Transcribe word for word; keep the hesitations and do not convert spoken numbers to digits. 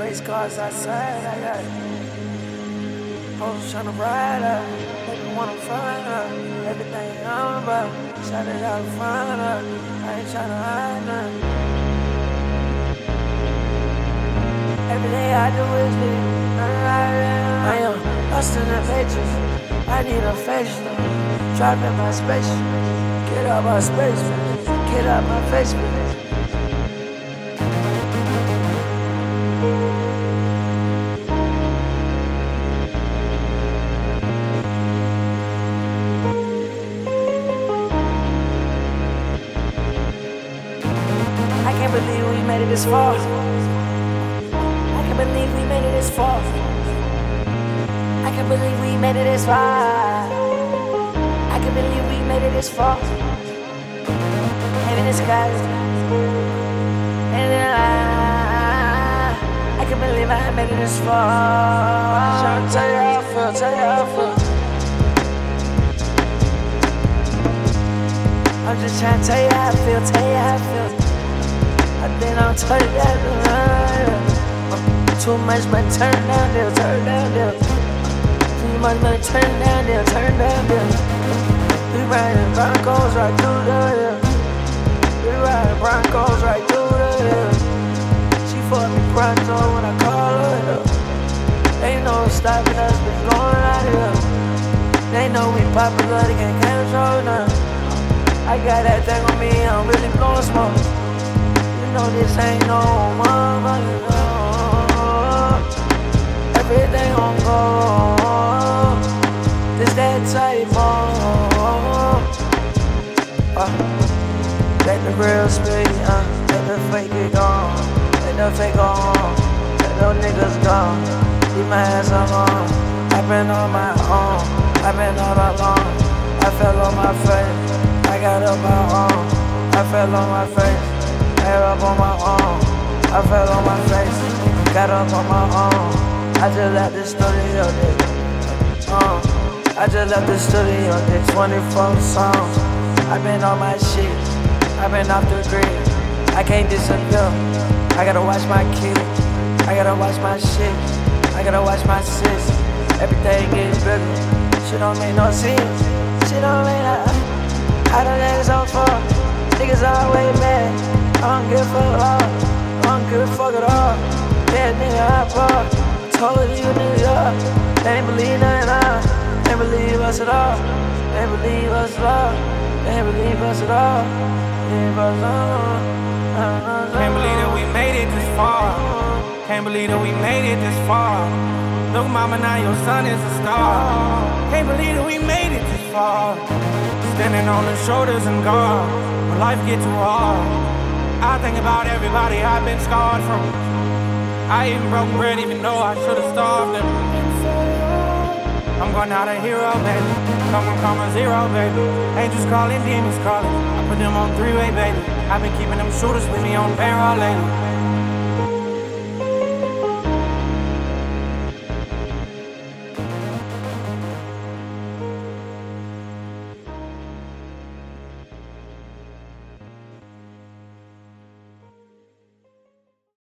race cars outside. I got hoes tryna ride up. Baby wanna find her. Everything I'm about. Shout it out and find her. I ain't tryna hide nothing. Every day I do is live. I am lost in the matrix. I need a facelift. Driving my space. Get out my space, man. Get out my face, man. I can't believe we made it this far. I can't believe we made it this far. I can't believe we made it this far. I can't believe we made it this far. Heaven is skies. And I, I can't believe I made it this far. I'm trying to tell you how I feel, tell you how I feel. I'm just trying to tell you how I feel, tell you how I feel. I think I'll tell you that. Too much money, turn down deal, turn down deal. Too much money, turn down deal, turn down deal. We riding Broncos right through the hill. We riding Broncos right through the hill. She fuck me pronto when I call her hill. Ain't no stopping us, we going out here. They know we popular, they can't control nothing. I got that thing on me, I'm really blowing smoke. You know this ain't no mama, you know. Everything on go. This that type of uh, let the real speak, uh, let the fake get gone. Let the fake go on. Let those niggas go. Leave my ass alone. I've been on my own. I've been all alone. I fell on my face. I got up my own. I fell on my face. Got up on my own. I fell on my face. Got up on my own. I just left the studio, nigga. Uh, I just left the studio, did twenty-four songs. I've been on my shit. I've been off the grid. I can't disappear. I gotta watch my kid. I gotta watch my shit. I gotta watch my sis. Everything gets bigger. Shit don't make no sense. Shit don't make no. I don't let it so far. Niggas always mad. I don't give a fuck at all. I don't give a fuck at all. Yeah, nigga, I fall. Told you niggas up. They ain't believe nothing else. They ain't believe us at all. They ain't believe us at all. They ain't believe us at all. Believe us at all. Can't believe that we made it this far. Can't believe that we made it this far. Look, mama, now your son is a star. Can't believe that we made it this far. Standing on the shoulders and guard when life get too hard. I think about everybody I've been scarred from. I even broke bread even though I should've starved them. I'm going out a hero, baby. Come on, come on, zero, baby. Angels calling, demons calling. I put them on three-way, baby. I've been keeping them shooters with me on payroll lately.